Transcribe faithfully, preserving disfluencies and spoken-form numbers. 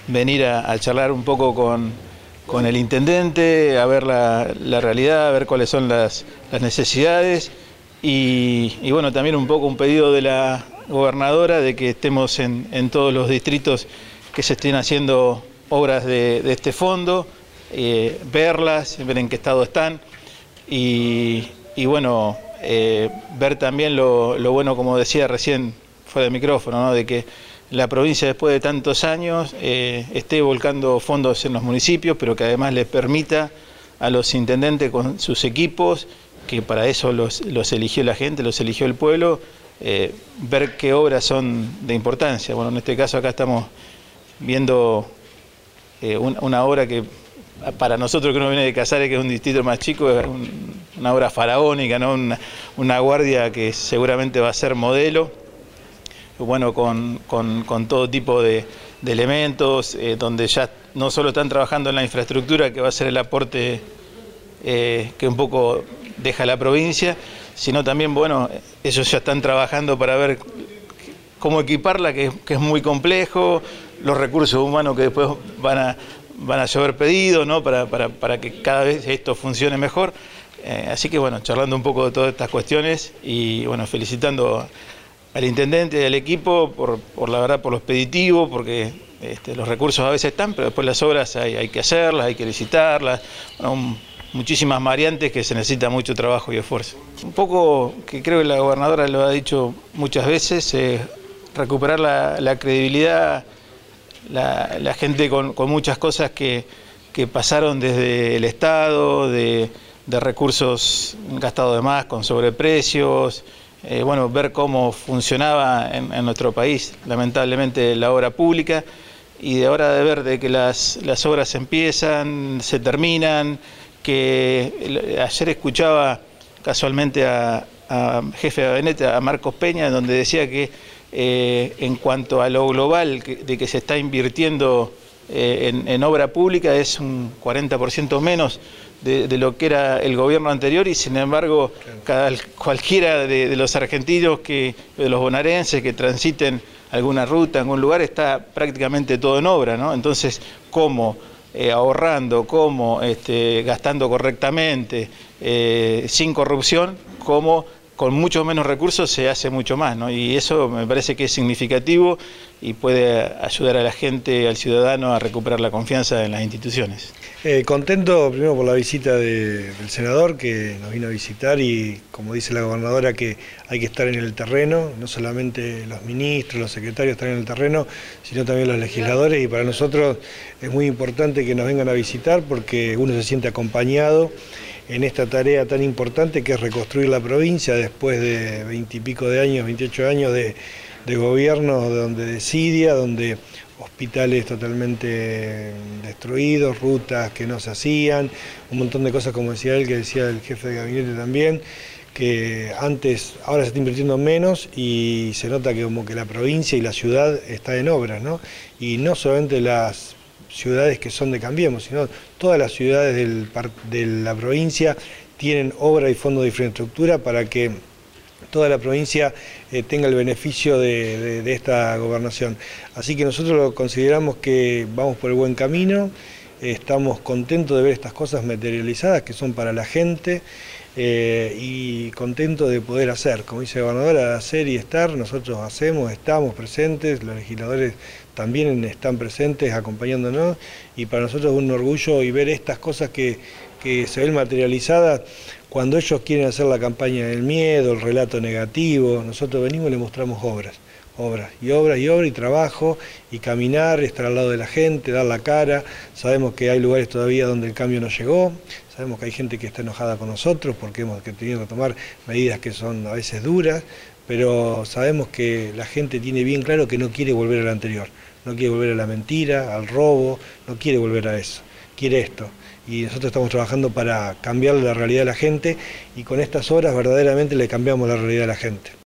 venir a, a charlar un poco con, con el intendente, a ver la, la realidad, a ver cuáles son las, las necesidades y, y bueno, también un poco un pedido de la gobernadora de que estemos en, en todos los distritos que se estén haciendo obras de, de este fondo, eh, verlas, ver en qué estado están y, y bueno, eh, ver también lo, lo bueno, como decía recién fuera del micrófono, ¿no? De que la provincia después de tantos años eh, esté volcando fondos en los municipios, pero que además les permita a los intendentes con sus equipos, que para eso los, los eligió la gente, los eligió el pueblo, eh, ver qué obras son de importancia. Bueno, en este caso acá estamos viendo eh, una, una obra que para nosotros que uno viene de Casares, que es un distrito más chico, es un, una obra faraónica, ¿no? una, una guardia que seguramente va a ser modelo. Bueno, con, con, con todo tipo de, de elementos, eh, donde ya no solo están trabajando en la infraestructura, que va a ser el aporte eh, que un poco deja la provincia, sino también, bueno, ellos ya están trabajando para ver cómo equiparla, que, que es muy complejo, los recursos humanos que después van a, van a llover pedidos, ¿no? para, para, para que cada vez esto funcione mejor. Eh, así que, bueno, charlando un poco de todas estas cuestiones y, bueno, felicitando al intendente y al equipo por, por la verdad, por lo expeditivo, porque este, los recursos a veces están, pero después las obras hay, hay que hacerlas, hay que licitarlas, bueno, un, muchísimas variantes que se necesita mucho trabajo y esfuerzo. Un poco, que creo que la gobernadora lo ha dicho muchas veces, eh, recuperar la, la credibilidad, la, la gente con, con muchas cosas que, que pasaron desde el Estado, de, de recursos gastados de más con sobreprecios. Eh, bueno, ver cómo funcionaba en, en nuestro país, lamentablemente, la obra pública, y de ahora de ver de que las, las obras empiezan, se terminan, que el, ayer escuchaba casualmente a, a jefe de gabinete, a Marcos Peña, donde decía que eh, en cuanto a lo global que, de que se está invirtiendo eh, en, en obra pública es un cuarenta por ciento menos De, de lo que era el gobierno anterior, y sin embargo cada, cualquiera de, de los argentinos, que, de los bonaerenses que transiten alguna ruta, algún lugar, está prácticamente todo en obra, ¿no? Entonces, ¿cómo eh, ahorrando, cómo este, gastando correctamente, eh, sin corrupción, cómo con muchos menos recursos se hace mucho más, ¿no? Y eso me parece que es significativo y puede ayudar a la gente, al ciudadano, a recuperar la confianza en las instituciones. Eh, contento primero por la visita de, del senador, que nos vino a visitar, y como dice la gobernadora, que hay que estar en el terreno, no solamente los ministros, los secretarios están en el terreno, sino también los legisladores, y para nosotros es muy importante que nos vengan a visitar porque uno se siente acompañado en esta tarea tan importante que es reconstruir la provincia después de veintipico de años, veintiocho años de, de gobierno, donde desidia, donde hospitales totalmente destruidos, rutas que no se hacían, un montón de cosas, como decía él, que decía el jefe de gabinete también, que antes, ahora se está invirtiendo menos y se nota que como que la provincia y la ciudad está en obras, ¿no? Y no solamente las ciudades que son de Cambiemos, sino todas las ciudades del, de la provincia tienen obra y fondo de infraestructura para que toda la provincia eh, tenga el beneficio de, de, de esta gobernación. Así que nosotros lo consideramos que vamos por el buen camino, eh, estamos contentos de ver estas cosas materializadas que son para la gente, eh, y contentos de poder hacer, como dice la gobernadora, hacer y estar. Nosotros hacemos, estamos presentes, los legisladores también están presentes acompañándonos, y para nosotros es un orgullo y ver estas cosas que, que se ven materializadas. Cuando ellos quieren hacer la campaña del miedo, el relato negativo, nosotros venimos y les mostramos obras, obras y obras y obras y trabajo y caminar, estar al lado de la gente, dar la cara. Sabemos que hay lugares todavía donde el cambio no llegó, sabemos que hay gente que está enojada con nosotros porque hemos tenido que tomar medidas que son a veces duras, pero sabemos que la gente tiene bien claro que no quiere volver al anterior, no quiere volver a la mentira, al robo, no quiere volver a eso, quiere esto. Y nosotros estamos trabajando para cambiar la realidad de la gente, y con estas obras verdaderamente le cambiamos la realidad a la gente.